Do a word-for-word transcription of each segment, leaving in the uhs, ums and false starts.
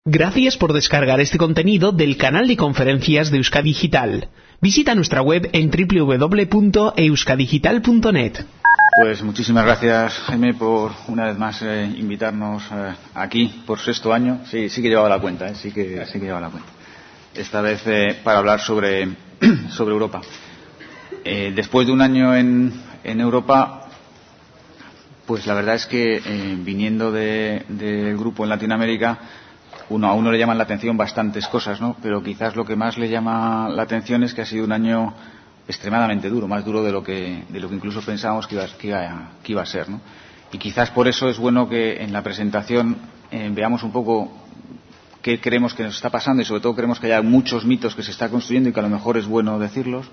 Gracias por descargar este contenido del canal de conferencias de Euskadi Digital. Visita nuestra web en doble u doble u doble u punto euskadigital punto net. Pues muchísimas gracias, Jaime, por una vez más eh, invitarnos eh, aquí por sexto año. Sí, sí que llevaba la cuenta, eh, sí que sí que llevaba la cuenta. Esta vez eh, para hablar sobre sobre Europa. Eh, después de un año en, en Europa, pues la verdad es que eh, viniendo de, del grupo en Latinoamérica, uno a uno le llaman la atención bastantes cosas, ¿no? Pero quizás lo que más le llama la atención es que ha sido un año extremadamente duro, más duro de lo que de lo que incluso pensábamos que iba, que iba, que iba a ser, ¿no? Y quizás por eso es bueno que en la presentación eh, veamos un poco qué creemos que nos está pasando y sobre todo creemos que hay muchos mitos que se están construyendo y que a lo mejor es bueno decirlos,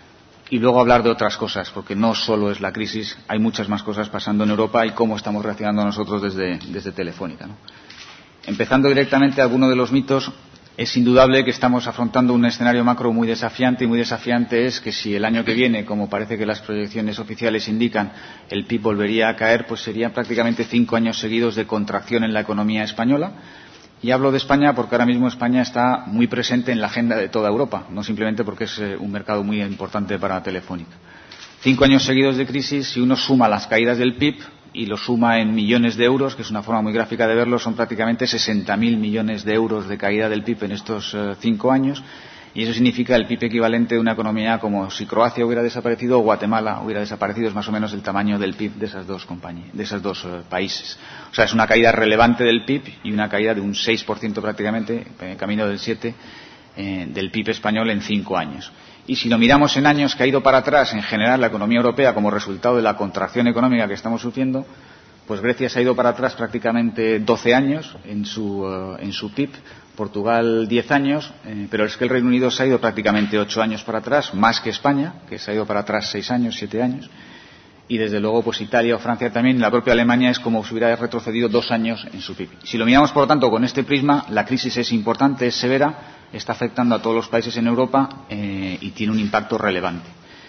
y luego hablar de otras cosas, porque no solo es la crisis, hay muchas más cosas pasando en Europa y cómo estamos reaccionando nosotros desde, desde Telefónica, ¿no? Empezando directamente a alguno de los mitos, es indudable que estamos afrontando un escenario macro muy desafiante, y muy desafiante es que si el año que viene, como parece que las proyecciones oficiales indican, el P I B volvería a caer, pues serían prácticamente cinco años seguidos de contracción en la economía española. Y hablo de España porque ahora mismo España está muy presente en la agenda de toda Europa, no simplemente porque es eh, un mercado muy importante para Telefónica. Cinco años seguidos de crisis, si uno suma las caídas del P I B y lo suma en millones de euros, que es una forma muy gráfica de verlo, son prácticamente sesenta mil millones de euros de caída del P I B en estos uh, cinco años, y eso significa el P I B equivalente de una economía como si Croacia hubiera desaparecido o Guatemala hubiera desaparecido, es más o menos el tamaño del P I B de esas dos compañías, de esos dos uh, países. O sea, es una caída relevante del P I B y una caída de un seis por ciento prácticamente, en camino del siete por ciento, eh, del P I B español en cinco años. Y si lo miramos en años que ha ido para atrás en general la economía europea como resultado de la contracción económica que estamos sufriendo, pues Grecia se ha ido para atrás prácticamente doce años en su, uh, en su P I B, Portugal diez años, eh, pero es que el Reino Unido se ha ido prácticamente ocho años para atrás, más que España, que se ha ido para atrás seis años, siete años, y desde luego pues Italia o Francia también, y la propia Alemania es como si hubiera retrocedido dos años en su P I B. Si lo miramos, por lo tanto, con este prisma, la crisis es importante, es severa, está afectando a todos los países en Europa eh, y tiene un impacto relevante.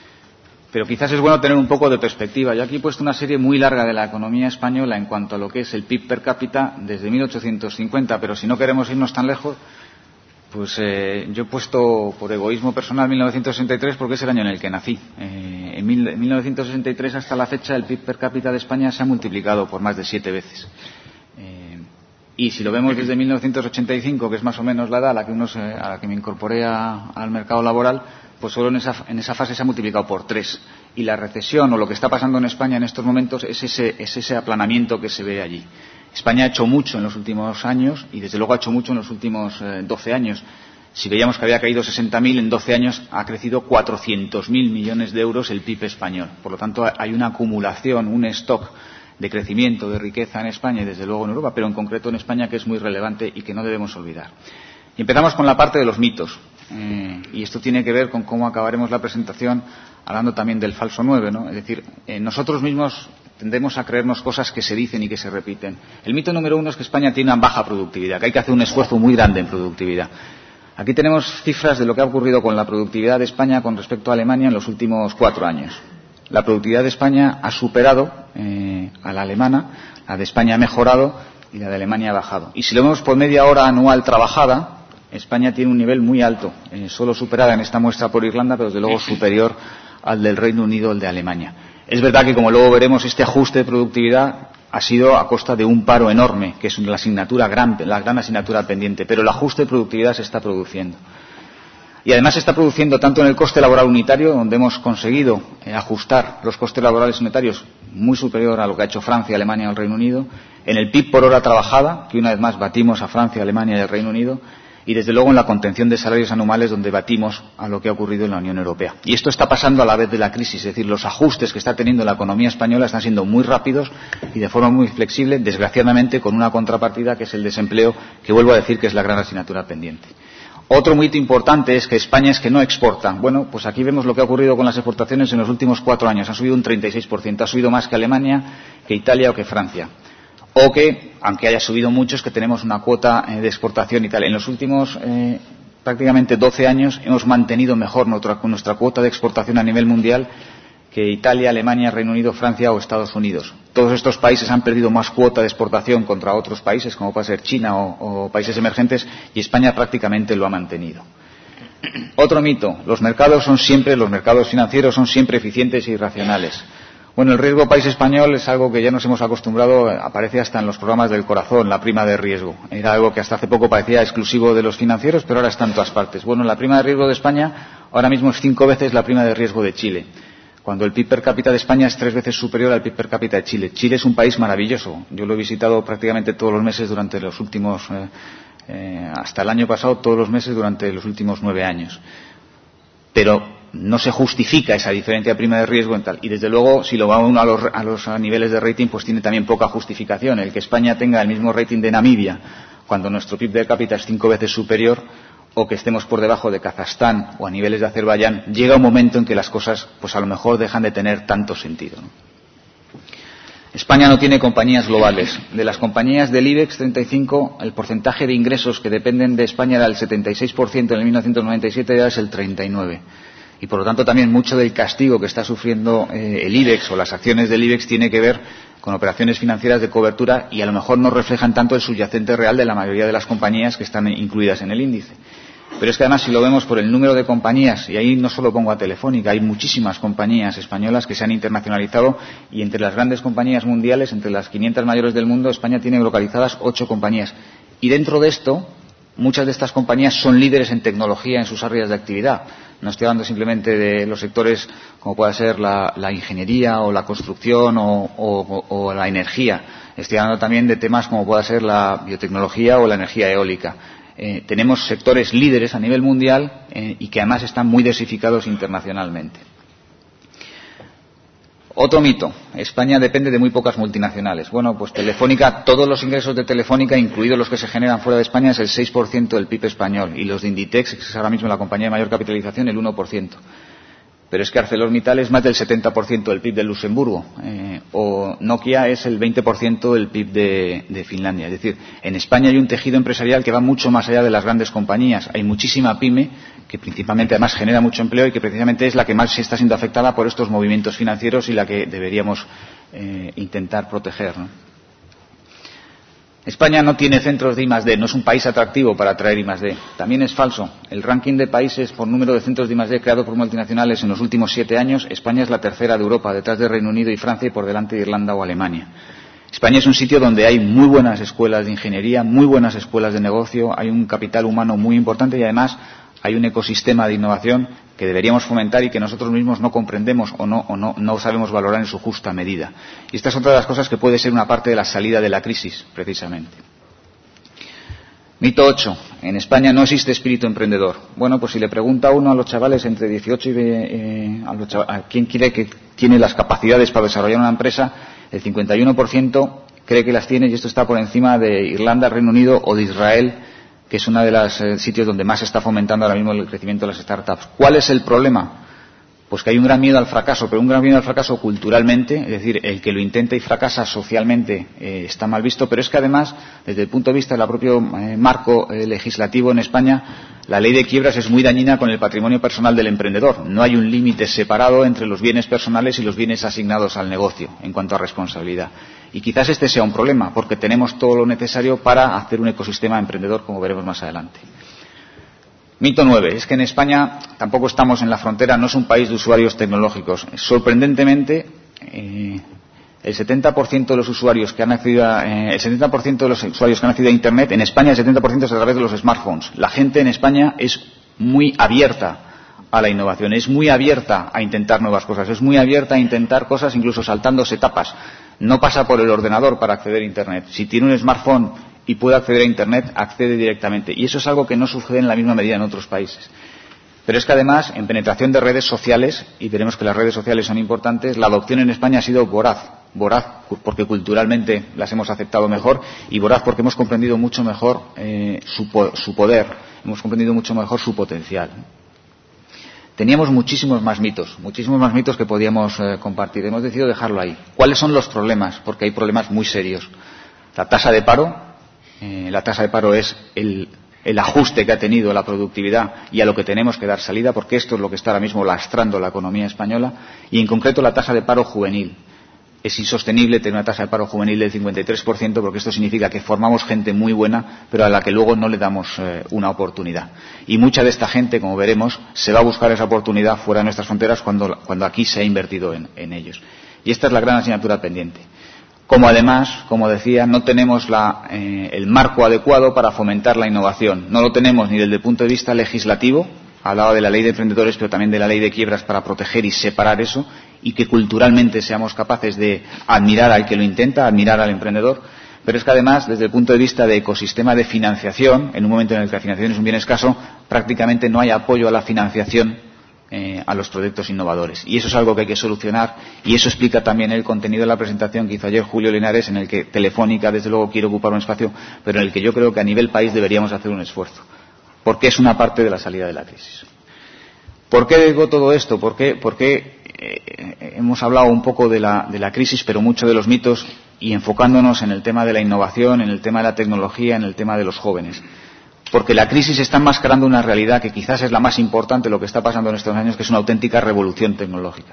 Pero quizás es bueno tener un poco de perspectiva. Yo aquí he puesto una serie muy larga de la economía española en cuanto a lo que es el P I B per cápita desde mil ochocientos cincuenta, pero si no queremos irnos tan lejos, pues eh, yo he puesto por egoísmo personal mil novecientos sesenta y tres porque es el año en el que nací. Eh, en mil, mil novecientos sesenta y tres hasta la fecha el P I B per cápita de España se ha multiplicado por más de siete veces. Eh, y si lo vemos desde mil novecientos ochenta y cinco, que es más o menos la edad a la que, uno se, a la que me incorporé a, al mercado laboral, pues solo en esa, en esa fase se ha multiplicado por tres. Y la recesión o lo que está pasando en España en estos momentos es ese, es ese aplanamiento que se ve allí. España ha hecho mucho en los últimos años y desde luego ha hecho mucho en los últimos eh, doce años. Si veíamos que había caído sesenta mil, en doce años ha crecido cuatrocientos mil millones de euros el P I B español. Por lo tanto, hay una acumulación, un stock de crecimiento, de riqueza en España y desde luego en Europa, pero en concreto en España, que es muy relevante y que no debemos olvidar. Y empezamos con la parte de los mitos. Eh, y esto tiene que ver con cómo acabaremos la presentación hablando también del falso nueve, ¿no? Es decir, eh, nosotros mismos tendemos a creernos cosas que se dicen y que se repiten. El mito número uno es que España tiene una baja productividad, que hay que hacer un esfuerzo muy grande en productividad. Aquí tenemos cifras de lo que ha ocurrido con la productividad de España con respecto a Alemania en los últimos cuatro años. La productividad de España ha superado eh, a la alemana, la de España ha mejorado y la de Alemania ha bajado. Y si lo vemos por media hora anual trabajada, España tiene un nivel muy alto, eh, solo superada en esta muestra por Irlanda, pero desde luego superior al del Reino Unido, el de Alemania. Es verdad que, como luego veremos, este ajuste de productividad ha sido a costa de un paro enorme, que es la asignatura gran, la gran asignatura pendiente, pero el ajuste de productividad se está produciendo. Y además se está produciendo tanto en el coste laboral unitario, donde hemos conseguido eh, ajustar los costes laborales unitarios muy superior a lo que ha hecho Francia, Alemania o el Reino Unido, en el P I B por hora trabajada, que una vez más batimos a Francia, Alemania y el Reino Unido, y desde luego en la contención de salarios anuales, donde batimos a lo que ha ocurrido en la Unión Europea. Y esto está pasando a la vez de la crisis, es decir, los ajustes que está teniendo la economía española están siendo muy rápidos y de forma muy flexible, desgraciadamente con una contrapartida que es el desempleo, que vuelvo a decir que es la gran asignatura pendiente. Otro mito importante es que España es que no exporta. Bueno, pues aquí vemos lo que ha ocurrido con las exportaciones en los últimos cuatro años. Ha subido un treinta y seis por ciento, ha subido más que Alemania, que Italia o que Francia. O que, aunque haya subido mucho, es que tenemos una cuota eh, de exportación y tal. En los últimos eh, prácticamente doce años hemos mantenido mejor nuestra, nuestra cuota de exportación a nivel mundial que Italia, Alemania, Reino Unido, Francia o Estados Unidos. Todos estos países han perdido más cuota de exportación contra otros países, como puede ser China o, o países emergentes, y España prácticamente lo ha mantenido. Otro mito, los mercados son siempre, los mercados financieros son siempre eficientes y racionales. Bueno, el riesgo país español es algo que ya nos hemos acostumbrado, aparece hasta en los programas del corazón, la prima de riesgo. Era algo que hasta hace poco parecía exclusivo de los financieros, pero ahora está en todas partes. Bueno, la prima de riesgo de España ahora mismo es cinco veces la prima de riesgo de Chile, cuando el P I B per cápita de España es tres veces superior al P I B per cápita de Chile. Chile es un país maravilloso. Yo lo he visitado prácticamente todos los meses durante los últimos, eh, eh, hasta el año pasado, todos los meses durante los últimos nueve años. Pero no se justifica esa diferencia de prima de riesgo en tal. Y desde luego, si lo va uno a los, a los a niveles de rating, pues tiene también poca justificación. El que España tenga el mismo rating de Namibia, cuando nuestro P I B per cápita es cinco veces superior, o que estemos por debajo de Kazajstán o a niveles de Azerbaiyán, llega un momento en que las cosas, pues a lo mejor dejan de tener tanto sentido, ¿no? España no tiene compañías globales. De las compañías del IBEX treinta y cinco, el porcentaje de ingresos que dependen de España era el setenta y seis por ciento en el mil novecientos noventa y siete y ahora es el treinta y nueve por ciento. Y por lo tanto también mucho del castigo que está sufriendo eh, el IBEX o las acciones del IBEX tiene que ver con operaciones financieras de cobertura y a lo mejor no reflejan tanto el subyacente real de la mayoría de las compañías que están incluidas en el índice. Pero es que además, si lo vemos por el número de compañías, y ahí no solo pongo a Telefónica, hay muchísimas compañías españolas que se han internacionalizado y entre las grandes compañías mundiales, entre las quinientas mayores del mundo, España tiene localizadas ocho compañías. Y dentro de esto, muchas de estas compañías son líderes en tecnología en sus áreas de actividad. No estoy hablando simplemente de los sectores como pueda ser la, la ingeniería o la construcción o, o, o la energía. Estoy hablando también de temas como pueda ser la biotecnología o la energía eólica. Eh, tenemos sectores líderes a nivel mundial eh, y que además están muy diversificados internacionalmente. Otro mito, España depende de muy pocas multinacionales. Bueno, pues Telefónica, todos los ingresos de Telefónica, incluidos los que se generan fuera de España, es el seis por ciento del P I B español y los de Inditex, que es ahora mismo la compañía de mayor capitalización, el uno por ciento. Pero es que ArcelorMittal es más del setenta por ciento del P I B de Luxemburgo, eh, o Nokia es el veinte por ciento del P I B de, de Finlandia. Es decir, en España hay un tejido empresarial que va mucho más allá de las grandes compañías. Hay muchísima pyme, que principalmente además genera mucho empleo y que precisamente es la que más se está siendo afectada por estos movimientos financieros y la que deberíamos eh, intentar proteger, ¿no? España no tiene centros de I más D, no es un país atractivo para atraer I más D. También es falso. El ranking de países por número de centros de I más D creado por multinacionales en los últimos siete años, España es la tercera de Europa, detrás de Reino Unido y Francia y por delante de Irlanda o Alemania. España es un sitio donde hay muy buenas escuelas de ingeniería, muy buenas escuelas de negocio, hay un capital humano muy importante y además hay un ecosistema de innovación que deberíamos fomentar y que nosotros mismos no comprendemos o no, o no, no sabemos valorar en su justa medida. Y esta es otra de las cosas que puede ser una parte de la salida de la crisis, precisamente. Mito ocho. En España no existe espíritu emprendedor. Bueno, pues si le pregunta a uno a los chavales entre dieciocho y eh, a, los chavales, a quién cree que tiene las capacidades para desarrollar una empresa, el cincuenta y uno por ciento cree que las tiene y esto está por encima de Irlanda, Reino Unido o de Israel, que es uno de los eh, sitios donde más se está fomentando ahora mismo el crecimiento de las startups. ¿Cuál es el problema? Pues que hay un gran miedo al fracaso, pero un gran miedo al fracaso culturalmente, es decir, el que lo intenta y fracasa socialmente eh, está mal visto, pero es que además, desde el punto de vista del propio eh, marco eh, legislativo en España, la ley de quiebras es muy dañina con el patrimonio personal del emprendedor. No hay un límite separado entre los bienes personales y los bienes asignados al negocio en cuanto a responsabilidad. Y quizás este sea un problema, porque tenemos todo lo necesario para hacer un ecosistema emprendedor, como veremos más adelante. Mito nueve. Es que en España tampoco estamos en la frontera, no es un país de usuarios tecnológicos. Sorprendentemente, eh, el setenta por ciento de los usuarios que han accedido a, eh, el setenta por ciento de los usuarios que han accedido a Internet, en España el setenta por ciento es a través de los smartphones. La gente en España es muy abierta a la innovación, es muy abierta a intentar nuevas cosas, es muy abierta a intentar cosas incluso saltándose etapas. No pasa por el ordenador para acceder a Internet. Si tiene un smartphone y puede acceder a Internet, accede directamente. Y eso es algo que no sucede en la misma medida en otros países. Pero es que además, en penetración de redes sociales, y veremos que las redes sociales son importantes, la adopción en España ha sido voraz. Voraz porque culturalmente las hemos aceptado mejor y voraz porque hemos comprendido mucho mejor eh, su, su poder, hemos comprendido mucho mejor su potencial. Teníamos muchísimos más mitos, muchísimos más mitos que podíamos eh, compartir. Hemos decidido dejarlo ahí. ¿Cuáles son los problemas? Porque hay problemas muy serios. La tasa de paro, eh, la tasa de paro es el, el ajuste que ha tenido la productividad y a lo que tenemos que dar salida, porque esto es lo que está ahora mismo lastrando la economía española, y en concreto la tasa de paro juvenil. Es insostenible tener una tasa de paro juvenil del cincuenta y tres por ciento, porque esto significa que formamos gente muy buena, pero a la que luego no le damos eh, una oportunidad. Y mucha de esta gente, como veremos, se va a buscar esa oportunidad fuera de nuestras fronteras cuando, cuando aquí se ha invertido en, en ellos. Y esta es la gran asignatura pendiente. Como además, como decía, no tenemos la, eh, el marco adecuado para fomentar la innovación. No lo tenemos ni desde el punto de vista legislativo, hablaba de la ley de emprendedores, pero también de la ley de quiebras para proteger y separar eso, y que culturalmente seamos capaces de admirar al que lo intenta, admirar al emprendedor. Pero es que además, desde el punto de vista de ecosistema de financiación, en un momento en el que la financiación es un bien escaso, prácticamente no hay apoyo a la financiación eh, a los proyectos innovadores. Y eso es algo que hay que solucionar, y eso explica también el contenido de la presentación que hizo ayer Julio Linares, en el que Telefónica, desde luego, quiere ocupar un espacio, pero en el que yo creo que a nivel país deberíamos hacer un esfuerzo, porque es una parte de la salida de la crisis. ¿Por qué digo todo esto? ¿Por qué, por qué eh, hemos hablado un poco de la, de la crisis, pero mucho de los mitos, y enfocándonos en el tema de la innovación, en el tema de la tecnología, en el tema de los jóvenes? Porque la crisis está enmascarando una realidad que quizás es la más importante de lo que está pasando en estos años, que es una auténtica revolución tecnológica.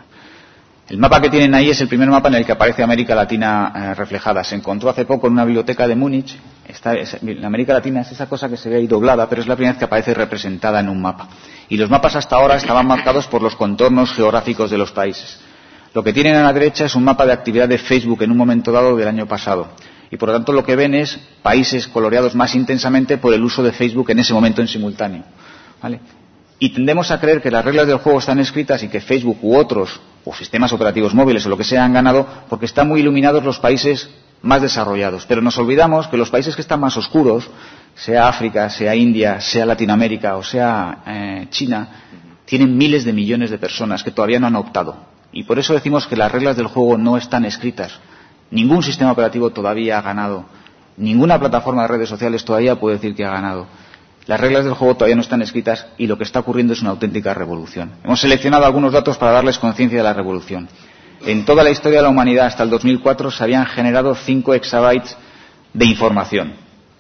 El mapa que tienen ahí es el primer mapa en el que aparece América Latina eh, reflejada. Se encontró hace poco en una biblioteca de Múnich. Está, es, la América Latina es esa cosa que se ve ahí doblada, pero es la primera vez que aparece representada en un mapa. Y los mapas hasta ahora estaban marcados por los contornos geográficos de los países. Lo que tienen a la derecha es un mapa de actividad de Facebook en un momento dado del año pasado. Y por lo tanto lo que ven es países coloreados más intensamente por el uso de Facebook en ese momento en simultáneo, ¿vale? Y tendemos a creer que las reglas del juego están escritas y que Facebook u otros, o sistemas operativos móviles o lo que sea, han ganado porque están muy iluminados los países más desarrollados. Pero nos olvidamos que los países que están más oscuros, sea África, sea India, sea Latinoamérica o sea eh, China, tienen miles de millones de personas que todavía no han optado. Y por eso decimos que las reglas del juego no están escritas. Ningún sistema operativo todavía ha ganado. Ninguna plataforma de redes sociales todavía puede decir que ha ganado. Las reglas del juego todavía no están escritas y lo que está ocurriendo es una auténtica revolución. Hemos seleccionado algunos datos para darles conciencia de la revolución. En toda la historia de la humanidad, hasta el dos mil cuatro, se habían generado cinco exabytes de información.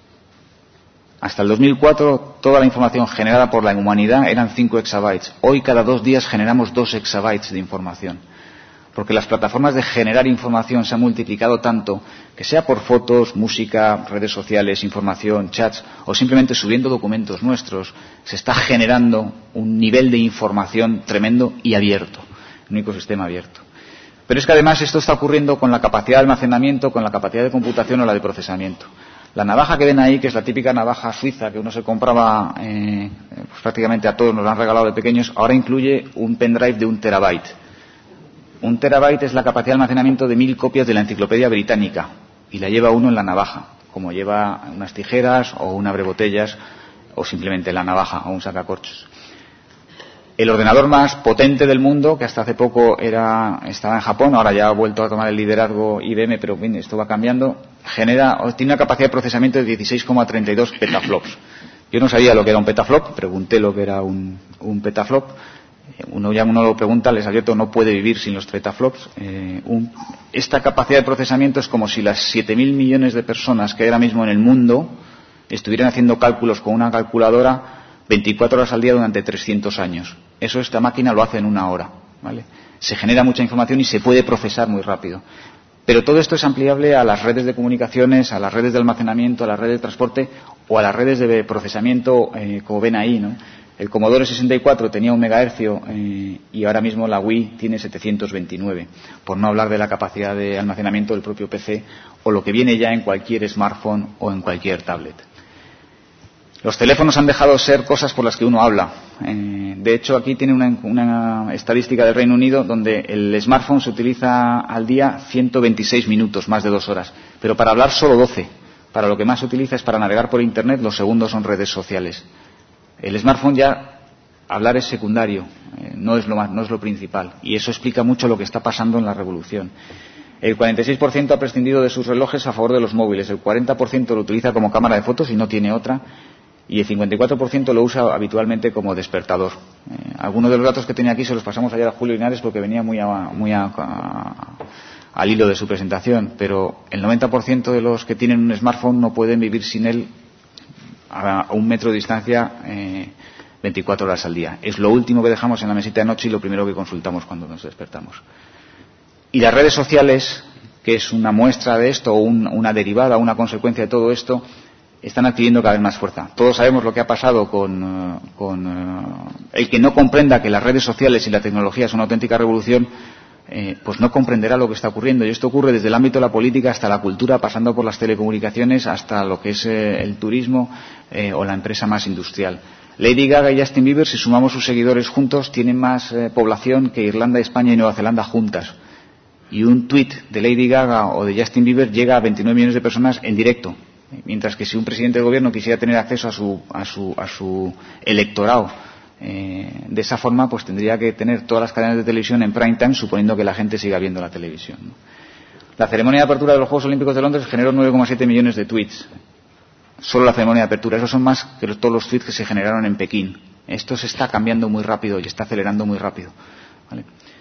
Hasta el dos mil cuatro, toda la información generada por la humanidad eran cinco exabytes. Hoy, cada dos días, generamos dos exabytes de información. Porque las plataformas de generar información se han multiplicado tanto que sea por fotos, música, redes sociales, información, chats o simplemente subiendo documentos nuestros, se está generando un nivel de información tremendo y abierto, un ecosistema abierto. Pero es que además esto está ocurriendo con la capacidad de almacenamiento, con la capacidad de computación o la de procesamiento. La navaja que ven ahí, que es la típica navaja suiza que uno se compraba, eh, pues prácticamente a todos nos la han regalado de pequeños, ahora incluye un pendrive de un terabyte. Un terabyte es la capacidad de almacenamiento de mil copias de la Enciclopedia Británica y la lleva uno en la navaja, como lleva unas tijeras o un abrebotellas o simplemente la navaja o un sacacorchos. El ordenador más potente del mundo, que hasta hace poco era, estaba en Japón, ahora ya ha vuelto a tomar el liderazgo I B M, pero bien, esto va cambiando, genera, tiene una capacidad de procesamiento de dieciséis coma treinta y dos petaflops. Yo no sabía lo que era un petaflop, pregunté lo que era un, un petaflop. Uno ya uno lo pregunta, les advierto, no puede vivir sin los petaflops. Eh, un, esta capacidad de procesamiento es como si las siete mil millones de personas que hay ahora mismo en el mundo estuvieran haciendo cálculos con una calculadora veinticuatro horas al día durante trescientos años. Eso esta máquina lo hace en una hora, ¿vale? Se genera mucha información y se puede procesar muy rápido. Pero todo esto es ampliable a las redes de comunicaciones, a las redes de almacenamiento, a las redes de transporte o a las redes de procesamiento, eh, como ven ahí, ¿no? El Commodore sesenta y cuatro tenía un megahercio eh, y ahora mismo la Wii tiene setecientos veintinueve, por no hablar de la capacidad de almacenamiento del propio P C o lo que viene ya en cualquier smartphone o en cualquier tablet. Los teléfonos han dejado de ser cosas por las que uno habla. Eh, de hecho, aquí tiene una, una estadística del Reino Unido donde el smartphone se utiliza al día ciento veintiséis minutos, más de dos horas, pero para hablar solo doce. Para lo que más se utiliza es para navegar por Internet, los segundos son redes sociales. El smartphone ya, hablar es secundario, eh, no es lo más, no es lo principal. Y eso explica mucho lo que está pasando en la revolución. El cuarenta y seis por ciento ha prescindido de sus relojes a favor de los móviles. El cuarenta por ciento lo utiliza como cámara de fotos y no tiene otra. Y el cincuenta y cuatro por ciento lo usa habitualmente como despertador. Eh, algunos de los datos que tenía aquí se los pasamos ayer a Julio Linares porque venía muy, a, muy a, a, al hilo de su presentación. Pero el noventa por ciento de los que tienen un smartphone no pueden vivir sin él a un metro de distancia eh, veinticuatro horas al día. Es lo último que dejamos en la mesita de noche y lo primero que consultamos cuando nos despertamos. Y las redes sociales, que es una muestra de esto, o un, una derivada, una consecuencia de todo esto, están adquiriendo cada vez más fuerza. Todos sabemos lo que ha pasado con, con uh, el que no comprenda que las redes sociales y la tecnología son una auténtica revolución, eh, pues no comprenderá lo que está ocurriendo. Y esto ocurre desde el ámbito de la política hasta la cultura, pasando por las telecomunicaciones, hasta lo que es eh, el turismo eh, o la empresa más industrial. Lady Gaga y Justin Bieber, si sumamos sus seguidores juntos, tienen más eh, población que Irlanda, España y Nueva Zelanda juntas. Y un tuit de Lady Gaga o de Justin Bieber llega a veintinueve millones de personas en directo. Mientras que si un presidente de gobierno quisiera tener acceso a su, a su, a su electorado eh, de esa forma, pues tendría que tener todas las cadenas de televisión en prime time, suponiendo que la gente siga viendo la televisión, ¿no? La ceremonia de apertura de los Juegos Olímpicos de Londres generó nueve coma siete millones de tweets. Solo la ceremonia de apertura. Esos son más que todos los tweets que se generaron en Pekín. Esto se está cambiando muy rápido y está acelerando muy rápido, ¿vale?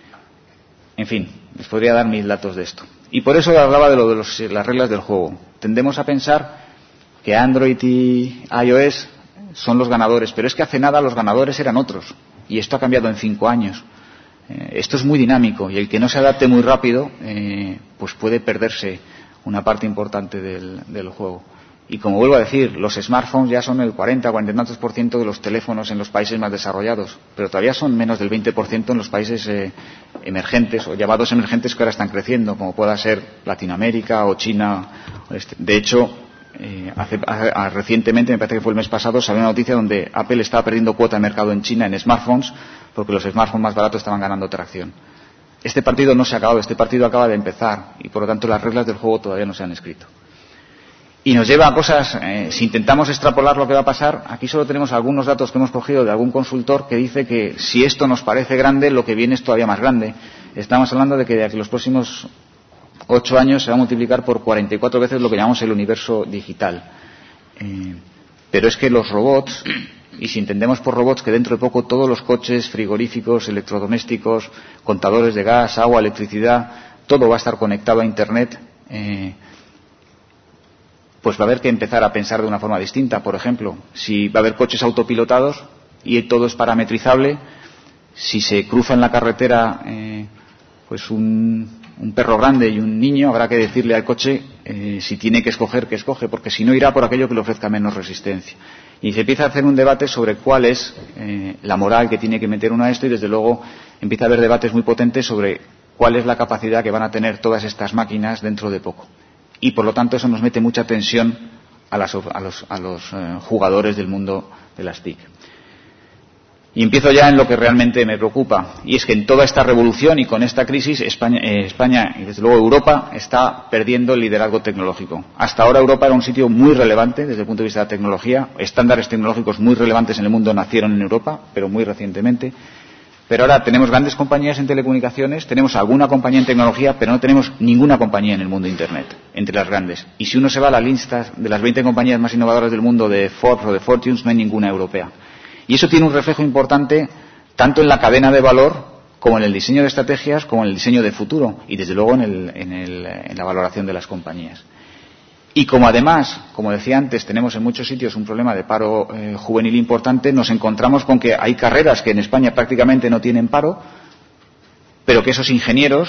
En fin, les podría dar mil datos de esto. Y por eso hablaba de lo de los, las reglas del juego. Tendemos a pensar que Android y iOS son los ganadores, pero es que hace nada los ganadores eran otros. Y esto ha cambiado en cinco años. Eh, esto es muy dinámico y el que no se adapte muy rápido, eh, pues puede perderse una parte importante del, del juego. Y como vuelvo a decir, los smartphones ya son el cuarenta, cuarenta y tantos por ciento de los teléfonos en los países más desarrollados, pero todavía son menos del veinte por ciento en los países eh, emergentes o llamados emergentes que ahora están creciendo, como pueda ser Latinoamérica o China. De hecho, eh, hace, a, a, recientemente, me parece que fue el mes pasado, salió una noticia donde Apple estaba perdiendo cuota de mercado en China en smartphones porque los smartphones más baratos estaban ganando tracción. Este partido no se ha acabado, este partido acaba de empezar y por lo tanto las reglas del juego todavía no se han escrito. Y nos lleva a cosas, eh, si intentamos extrapolar lo que va a pasar, aquí solo tenemos algunos datos que hemos cogido de algún consultor que dice que si esto nos parece grande, lo que viene es todavía más grande. Estamos hablando de que de aquí los próximos ocho años se va a multiplicar por cuarenta y cuatro veces lo que llamamos el universo digital. Eh, pero es que los robots, y si entendemos por robots que dentro de poco todos los coches, frigoríficos, electrodomésticos, contadores de gas, agua, electricidad, todo va a estar conectado a Internet, eh, pues va a haber que empezar a pensar de una forma distinta. Por ejemplo, si va a haber coches autopilotados y todo es parametrizable, si se cruza en la carretera eh, pues un, un perro grande y un niño, habrá que decirle al coche eh, si tiene que escoger, que escoge, porque si no irá por aquello que le ofrezca menos resistencia. Y se empieza a hacer un debate sobre cuál es eh, la moral que tiene que meter uno a esto y desde luego empieza a haber debates muy potentes sobre cuál es la capacidad que van a tener todas estas máquinas dentro de poco. Y por lo tanto eso nos mete mucha tensión a, las, a los, a los eh, jugadores del mundo de las T I C. Y empiezo ya en lo que realmente me preocupa, y es que en toda esta revolución y con esta crisis España, eh, España y desde luego Europa está perdiendo el liderazgo tecnológico. Hasta ahora Europa era un sitio muy relevante desde el punto de vista de la tecnología, estándares tecnológicos muy relevantes en el mundo nacieron en Europa, pero muy recientemente. Pero ahora tenemos grandes compañías en telecomunicaciones, tenemos alguna compañía en tecnología, pero no tenemos ninguna compañía en el mundo de Internet, entre las grandes. Y si uno se va a la lista de las veinte compañías más innovadoras del mundo de Forbes o de Fortune, no hay ninguna europea. Y eso tiene un reflejo importante tanto en la cadena de valor como en el diseño de estrategias, como en el diseño de futuro y desde luego en, el, en, el, en la valoración de las compañías. Y como además, como decía antes, tenemos en muchos sitios un problema de paro eh, juvenil importante, nos encontramos con que hay carreras que en España prácticamente no tienen paro, pero que esos ingenieros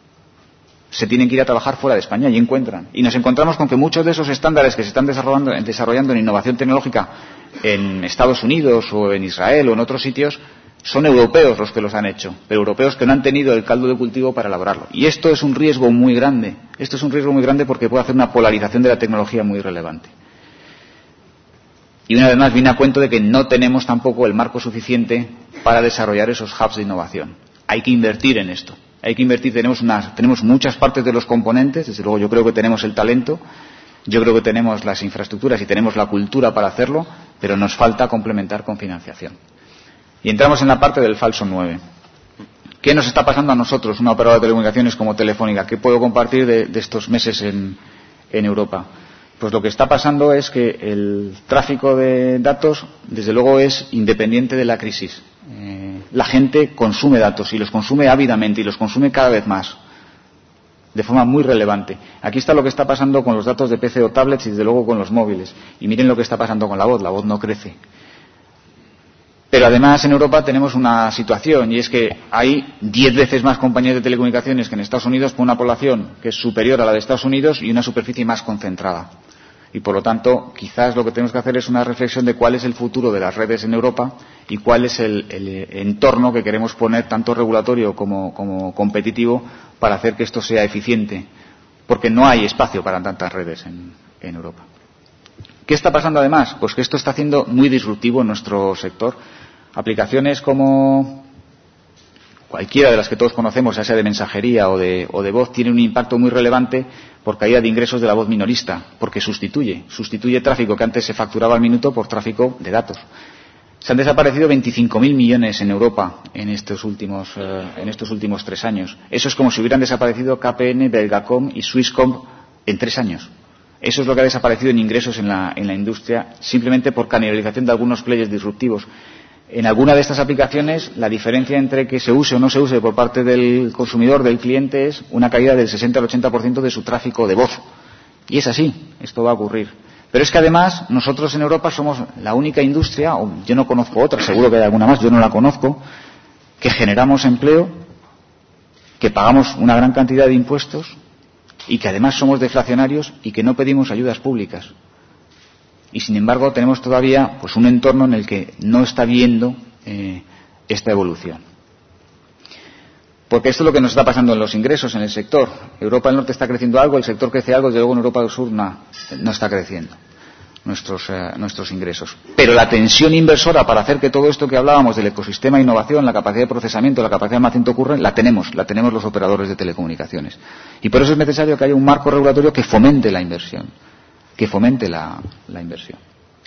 se tienen que ir a trabajar fuera de España y encuentran. Y nos encontramos con que muchos de esos estándares que se están desarrollando, desarrollando en innovación tecnológica en Estados Unidos o en Israel o en otros sitios son europeos los que los han hecho, pero europeos que no han tenido el caldo de cultivo para elaborarlo. Y esto es un riesgo muy grande. Esto es un riesgo muy grande porque puede hacer una polarización de la tecnología muy relevante. Y una vez más viene a cuento de que no tenemos tampoco el marco suficiente para desarrollar esos hubs de innovación. Hay que invertir en esto. Hay que invertir. Tenemos, unas, tenemos muchas partes de los componentes. Desde luego yo creo que tenemos el talento. Yo creo que tenemos las infraestructuras y tenemos la cultura para hacerlo, pero nos falta complementar con financiación. Y entramos en la parte del falso nueve. ¿Qué nos está pasando a nosotros, una operadora de telecomunicaciones como Telefónica? ¿Qué puedo compartir de, de estos meses en, en Europa? Pues lo que está pasando es que el tráfico de datos, desde luego, es independiente de la crisis. Eh, la gente consume datos y los consume ávidamente y los consume cada vez más. de forma muy relevante. Aquí está lo que está pasando con los datos de P C o tablets y desde luego con los móviles. Y miren lo que está pasando con la voz. La voz no crece. Pero además en Europa tenemos una situación y es que hay diez veces más compañías de telecomunicaciones que en Estados Unidos por una población que es superior a la de Estados Unidos y una superficie más concentrada. Y por lo tanto, quizás lo que tenemos que hacer es una reflexión de cuál es el futuro de las redes en Europa y cuál es el, el entorno que queremos poner, tanto regulatorio como, como competitivo, para hacer que esto sea eficiente. Porque no hay espacio para tantas redes en, en Europa. ¿Qué está pasando además? Pues que esto está haciendo muy disruptivo en nuestro sector. Aplicaciones como cualquiera de las que todos conocemos, ya sea de mensajería o de, o de voz, tiene un impacto muy relevante por caída de ingresos de la voz minorista, porque sustituye, sustituye tráfico que antes se facturaba al minuto por tráfico de datos. Se han desaparecido veinticinco mil millones en Europa en estos últimos, eh, en estos últimos tres años. Eso es como si hubieran desaparecido K P N, Belgacom y Swisscom en tres años. Eso es lo que ha desaparecido en ingresos en la, en la industria, simplemente por canibalización de algunos players disruptivos. En alguna de estas aplicaciones, la diferencia entre que se use o no se use por parte del consumidor, del cliente, es una caída del sesenta al ochenta por ciento de su tráfico de voz. Y es así, esto va a ocurrir. Pero es que además, nosotros en Europa somos la única industria, o yo no conozco otra, seguro que hay alguna más, yo no la conozco, que generamos empleo, que pagamos una gran cantidad de impuestos y que además somos deflacionarios y que no pedimos ayudas públicas. Y sin embargo tenemos todavía pues un entorno en el que no está viendo eh, esta evolución. Porque esto es lo que nos está pasando en los ingresos en el sector. Europa del Norte está creciendo algo, el sector crece algo, desde luego en Europa del Sur no, no está creciendo nuestros, eh, nuestros ingresos. Pero la tensión inversora para hacer que todo esto que hablábamos del ecosistema de innovación, la capacidad de procesamiento, la capacidad de almacenamiento ocurre, la tenemos, la tenemos los operadores de telecomunicaciones. Y por eso es necesario que haya un marco regulatorio que fomente la inversión. que fomente la, la inversión.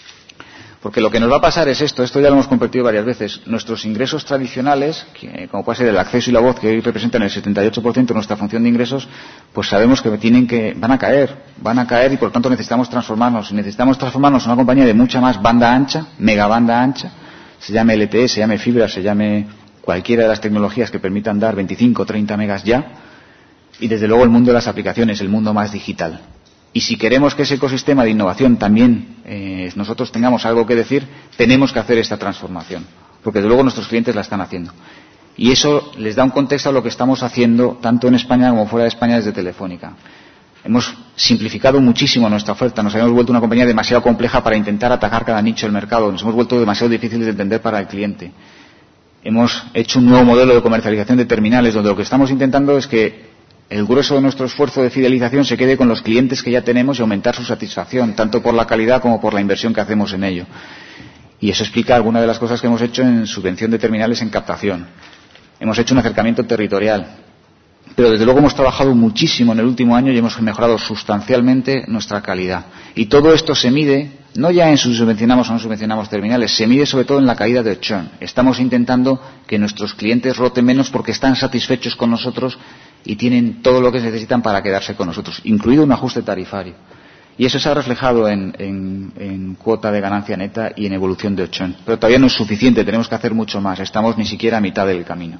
Porque lo que nos va a pasar es esto, esto ya lo hemos compartido varias veces, nuestros ingresos tradicionales, que, como puede ser el acceso y la voz, que hoy representan el setenta y ocho por ciento de nuestra función de ingresos, pues sabemos que tienen que, van a caer, van a caer y por lo tanto necesitamos transformarnos. Y necesitamos transformarnos en una compañía de mucha más banda ancha, mega banda ancha, se llame L T E, se llame fibra, se llame cualquiera de las tecnologías que permitan dar veinticinco o treinta megas ya, y desde luego el mundo de las aplicaciones, el mundo más digital. Y si queremos que ese ecosistema de innovación también eh, nosotros tengamos algo que decir, tenemos que hacer esta transformación, porque desde luego nuestros clientes la están haciendo. Y eso les da un contexto a lo que estamos haciendo tanto en España como fuera de España desde Telefónica. Hemos simplificado muchísimo nuestra oferta, nos habíamos vuelto una compañía demasiado compleja para intentar atacar cada nicho del mercado, nos hemos vuelto demasiado difíciles de entender para el cliente. Hemos hecho un nuevo modelo de comercialización de terminales, donde lo que estamos intentando es que el grueso de nuestro esfuerzo de fidelización se quede con los clientes que ya tenemos y aumentar su satisfacción, tanto por la calidad como por la inversión que hacemos en ello. Y eso explica algunas de las cosas que hemos hecho en subvención de terminales en captación. Hemos hecho un acercamiento territorial. Pero desde luego hemos trabajado muchísimo en el último año y hemos mejorado sustancialmente nuestra calidad. Y todo esto se mide, no ya en si subvencionamos o no subvencionamos terminales, se mide sobre todo en la caída de churn. Estamos intentando que nuestros clientes roten menos porque están satisfechos con nosotros y tienen todo lo que necesitan para quedarse con nosotros, incluido un ajuste tarifario. Y eso se ha reflejado en, en, en cuota de ganancia neta y en evolución de churn. Pero todavía no es suficiente, tenemos que hacer mucho más. Estamos ni siquiera a mitad del camino.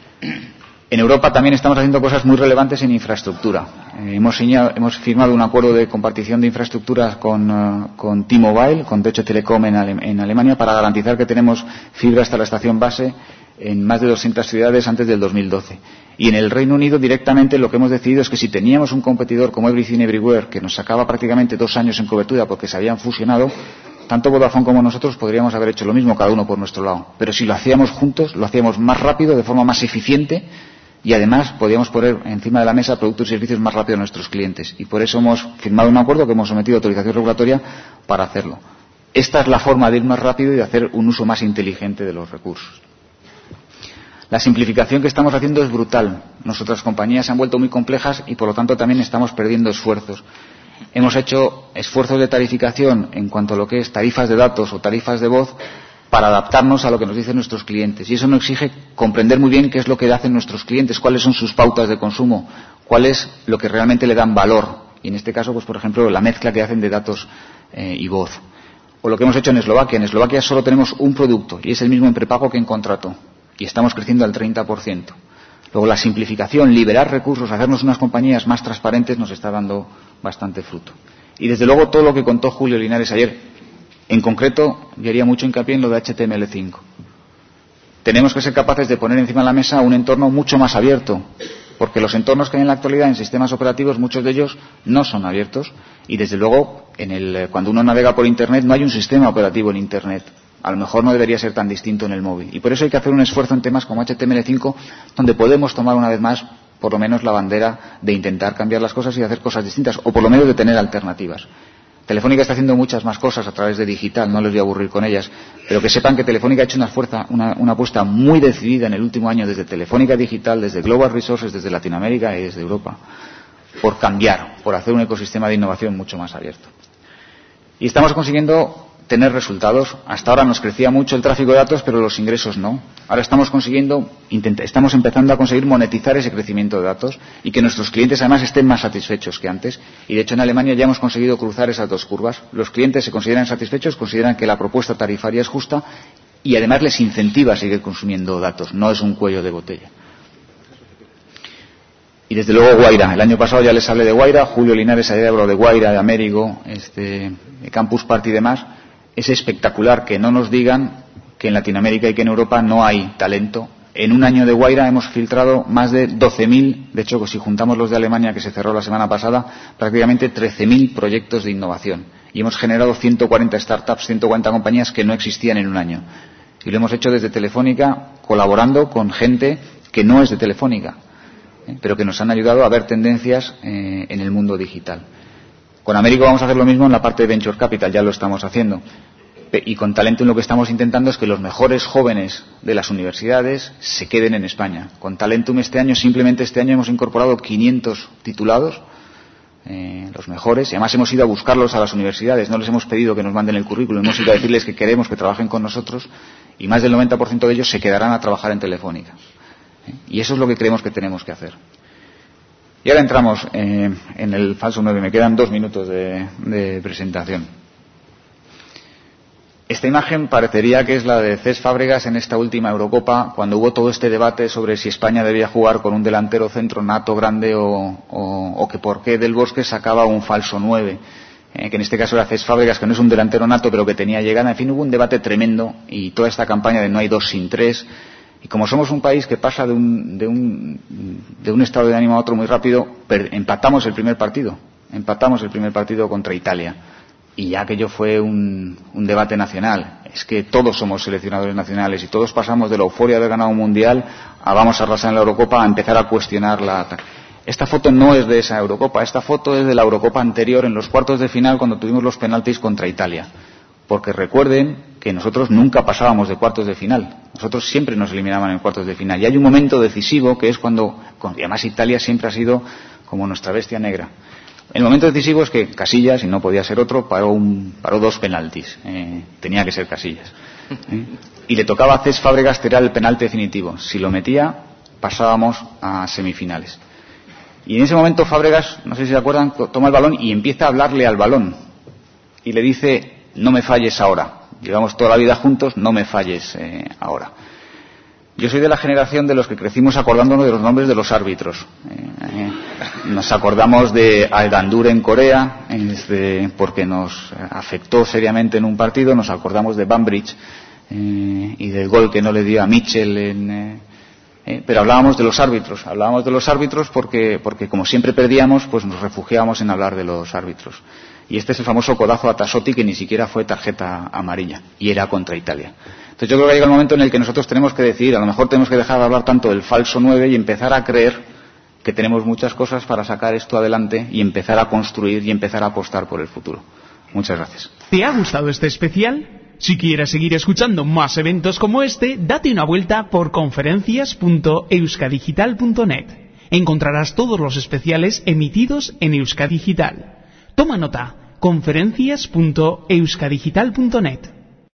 En Europa también estamos haciendo cosas muy relevantes en infraestructura. Eh, hemos, señal, hemos firmado un acuerdo de compartición de infraestructuras con, uh, con T-Mobile, con Deutsche Telekom en, Ale en Alemania, para garantizar que tenemos fibra hasta la estación base en más de doscientas ciudades antes del dos mil doce. Y en el Reino Unido directamente lo que hemos decidido es que si teníamos un competidor como Everything Everywhere, que nos sacaba prácticamente dos años en cobertura porque se habían fusionado, tanto Vodafone como nosotros podríamos haber hecho lo mismo, cada uno por nuestro lado. Pero si lo hacíamos juntos, lo hacíamos más rápido, de forma más eficiente, y además podíamos poner encima de la mesa productos y servicios más rápido a nuestros clientes. Y por eso hemos firmado un acuerdo que hemos sometido a autorización regulatoria para hacerlo. Esta es la forma de ir más rápido y de hacer un uso más inteligente de los recursos. La simplificación que estamos haciendo es brutal. Nuestras compañías se han vuelto muy complejas y por lo tanto también estamos perdiendo esfuerzos. Hemos hecho esfuerzos de tarificación en cuanto a lo que es tarifas de datos o tarifas de voz para adaptarnos a lo que nos dicen nuestros clientes. Y eso nos exige comprender muy bien qué es lo que hacen nuestros clientes, cuáles son sus pautas de consumo, cuál es lo que realmente le dan valor. Y en este caso, pues por ejemplo, la mezcla que hacen de datos eh, y voz. O lo que hemos hecho en Eslovaquia. En Eslovaquia solo tenemos un producto y es el mismo en prepago que en contrato. Y estamos creciendo al treinta por ciento. Luego la simplificación, liberar recursos, hacernos unas compañías más transparentes nos está dando bastante fruto. Y desde luego todo lo que contó Julio Linares ayer, en concreto yo haría mucho hincapié en lo de H T M L cinco. Tenemos que ser capaces de poner encima de la mesa un entorno mucho más abierto, porque los entornos que hay en la actualidad en sistemas operativos, muchos de ellos no son abiertos y desde luego en el, cuando uno navega por Internet no hay un sistema operativo en Internet. A lo mejor no debería ser tan distinto en el móvil. Y por eso hay que hacer un esfuerzo en temas como H T M L cinco, donde podemos tomar una vez más, por lo menos, la bandera de intentar cambiar las cosas y hacer cosas distintas, o por lo menos de tener alternativas. Telefónica está haciendo muchas más cosas a través de digital, no les voy a aburrir con ellas, pero que sepan que Telefónica ha hecho una, fuerza, una, una apuesta muy decidida en el último año desde Telefónica Digital, desde Global Resources, desde Latinoamérica y desde Europa, por cambiar, por hacer un ecosistema de innovación mucho más abierto. Y estamos consiguiendo tener resultados. Hasta ahora nos crecía mucho el tráfico de datos, pero los ingresos no. Ahora estamos consiguiendo, intenta, estamos empezando a conseguir monetizar ese crecimiento de datos y que nuestros clientes además estén más satisfechos que antes. Y de hecho en Alemania ya hemos conseguido cruzar esas dos curvas. Los clientes se consideran satisfechos, consideran que la propuesta tarifaria es justa y además les incentiva a seguir consumiendo datos. No es un cuello de botella. Y desde luego Guaira. El año pasado ya les hablé de Guaira. Julio Linares ayer habló de Guaira, de Américo, este, de Campus Party y demás. Es espectacular que no nos digan que en Latinoamérica y que en Europa no hay talento. En un año de Guaira hemos filtrado más de doce mil, de hecho, si juntamos los de Alemania que se cerró la semana pasada, prácticamente trece mil proyectos de innovación. Y hemos generado ciento cuarenta startups, ciento cuarenta compañías que no existían en un año. Y lo hemos hecho desde Telefónica, colaborando con gente que no es de Telefónica, ¿eh? pero que nos han ayudado a ver tendencias eh, en el mundo digital. Con Américo vamos a hacer lo mismo en la parte de Venture Capital, ya lo estamos haciendo. Y con Talentum lo que estamos intentando es que los mejores jóvenes de las universidades se queden en España. Con Talentum este año, simplemente este año hemos incorporado quinientos titulados, eh, los mejores, y además hemos ido a buscarlos a las universidades. No les hemos pedido que nos manden el currículum, hemos ido a decirles que queremos que trabajen con nosotros y más del noventa por ciento de ellos se quedarán a trabajar en Telefónica. ¿Eh? Y eso es lo que creemos que tenemos que hacer. Y ahora entramos eh, en el falso nueve. Me quedan dos minutos de, de presentación. Esta imagen parecería que es la de Cés Fábregas en esta última Eurocopa, cuando hubo todo este debate sobre si España debía jugar con un delantero centro nato grande o, o, o que por qué Del Bosque sacaba un falso nueve. Eh, que en este caso era Cés Fábregas, que no es un delantero nato, pero que tenía llegada. En fin, hubo un debate tremendo y toda esta campaña de no hay dos sin tres. Y como somos un país que pasa de un, de un, de un estado de ánimo a otro muy rápido, per, empatamos el primer partido. Empatamos el primer partido contra Italia. Y ya aquello fue un, un debate nacional. Es que todos somos seleccionadores nacionales y todos pasamos de la euforia de haber ganado un mundial a vamos a arrasar en la Eurocopa a empezar a cuestionar la... Esta foto no es de esa Eurocopa. Esta foto es de la Eurocopa anterior, en los cuartos de final, cuando tuvimos los penaltis contra Italia. Porque recuerden que nosotros nunca pasábamos de cuartos de final. Nosotros siempre nos eliminaban en cuartos de final. Y hay un momento decisivo que es cuando, y además Italia siempre ha sido como nuestra bestia negra. El momento decisivo es que Casillas, y no podía ser otro, paró, un, paró dos penaltis. Eh, tenía que ser Casillas. ¿eh? Y le tocaba a Cés Fábregas tirar el penalti definitivo. Si lo metía, pasábamos a semifinales. Y en ese momento Fábregas, no sé si se acuerdan, toma el balón y empieza a hablarle al balón. Y le dice... No me falles ahora. Llevamos toda la vida juntos, no me falles eh, ahora. Yo soy de la generación de los que crecimos acordándonos de los nombres de los árbitros. Eh, eh, nos acordamos de Aldandur en Corea, este, porque nos afectó seriamente en un partido. Nos acordamos de Banbridge eh, y del gol que no le dio a Mitchell. En, eh, eh, pero hablábamos de los árbitros. Hablábamos de los árbitros porque, porque como siempre perdíamos, pues nos refugiábamos en hablar de los árbitros. Y este es el famoso codazo a Tassotti, que ni siquiera fue tarjeta amarilla, y era contra Italia. Entonces yo creo que llega el momento en el que nosotros tenemos que decidir, a lo mejor tenemos que dejar de hablar tanto del falso nueve y empezar a creer que tenemos muchas cosas para sacar esto adelante y empezar a construir y empezar a apostar por el futuro. Muchas gracias. ¿Te ha gustado este especial? Si quieres seguir escuchando más eventos como este, date una vuelta por conferencias punto euskadigital punto net. Encontrarás todos los especiales emitidos en Euskadigital. Toma nota, conferencias punto euskadigital punto net.